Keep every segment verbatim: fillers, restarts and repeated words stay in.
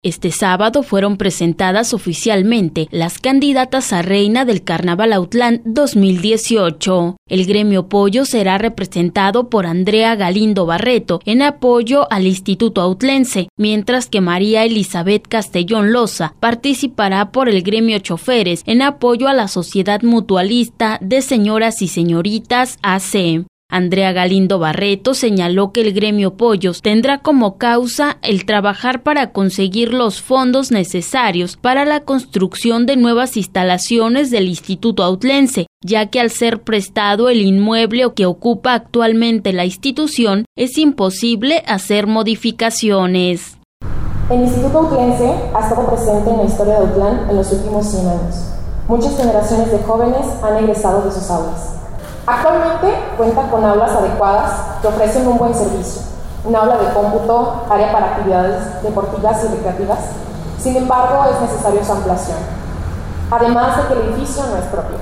Este sábado fueron presentadas oficialmente las candidatas a reina del Carnaval Autlán dos mil dieciocho. El gremio Pollo será representado por Andrea Galindo Barreto en apoyo al Instituto Autlense, mientras que María Elizabeth Castellón Loza participará por el gremio Choferes en apoyo a la Sociedad Mutualista de Señoras y Señoritas A C. Andrea Galindo Barreto señaló que el gremio Pollos tendrá como causa el trabajar para conseguir los fondos necesarios para la construcción de nuevas instalaciones del Instituto Autlense, ya que al ser prestado el inmueble que ocupa actualmente la institución, es imposible hacer modificaciones. El Instituto Autlense ha estado presente en la historia de Autlán en los últimos cien años. Muchas generaciones de jóvenes han egresado de sus aulas. Actualmente cuenta con aulas adecuadas que ofrecen un buen servicio, un aula de cómputo, área para actividades deportivas y recreativas. Sin embargo, es necesaria su ampliación, además de que el edificio no es propio.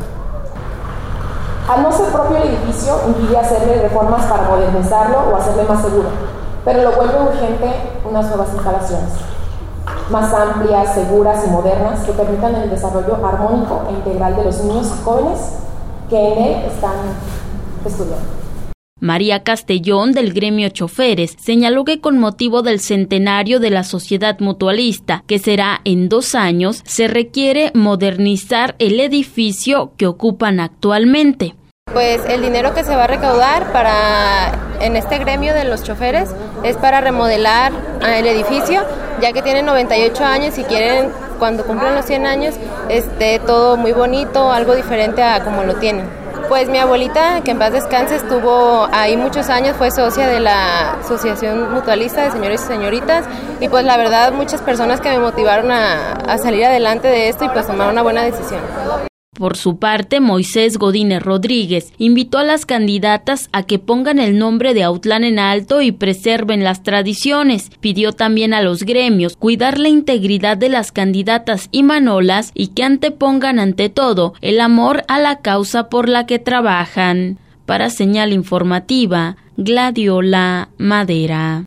Al no ser propio el edificio, impide hacerle reformas para modernizarlo o hacerle más seguro, pero lo vuelve urgente unas nuevas instalaciones, más amplias, seguras y modernas, que permitan el desarrollo armónico e integral de los niños y jóvenes que en él están estudiando. María Castellón, del gremio Choferes, señaló que con motivo del centenario de la Sociedad Mutualista, que será en dos años, se requiere modernizar el edificio que ocupan actualmente. Pues el dinero que se va a recaudar para en este gremio de los choferes es para remodelar el edificio, ya que tienen noventa y ocho años y quieren, cuando cumplan los cien años, esté todo muy bonito, algo diferente a como lo tienen. Pues mi abuelita, que en paz descanse, estuvo ahí muchos años, fue socia de la Asociación Mutualista de Señores y Señoritas, y pues la verdad muchas personas que me motivaron a, a salir adelante de esto y pues tomar una buena decisión. Por su parte, Moisés Godínez Rodríguez invitó a las candidatas a que pongan el nombre de Autlán en alto y preserven las tradiciones. Pidió también a los gremios cuidar la integridad de las candidatas y manolas y que antepongan ante todo el amor a la causa por la que trabajan. Para Señal Informativa, Gladiola Madera.